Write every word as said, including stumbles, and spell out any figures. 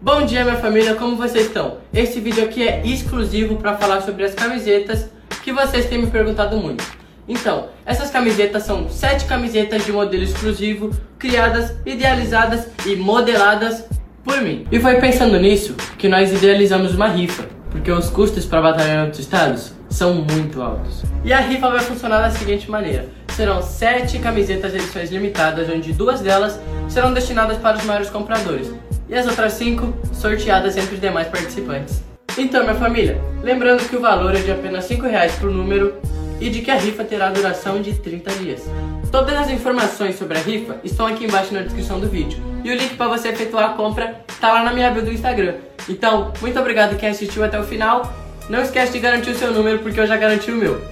Bom dia, minha família, como vocês estão? Esse vídeo aqui é exclusivo para falar sobre as camisetas que vocês têm me perguntado muito. Então, essas camisetas são sete camisetas de modelo exclusivo, criadas, idealizadas e modeladas por mim. E foi pensando nisso que nós idealizamos uma rifa, porque os custos para batalhar em outros estados são muito altos. E a rifa vai funcionar da seguinte maneira: serão sete camisetas de edições limitadas, onde duas delas serão destinadas para os maiores compradores e as outras cinco sorteadas entre os demais participantes. Então, minha família, lembrando que o valor é de apenas cinco reais por número e de que a rifa terá duração de trinta dias. Todas as informações sobre a rifa estão aqui embaixo na descrição do vídeo e o link para você efetuar a compra está lá na minha bio do Instagram. Então, muito obrigado quem assistiu até o final. Não esquece de garantir o seu número, porque eu já garanti o meu.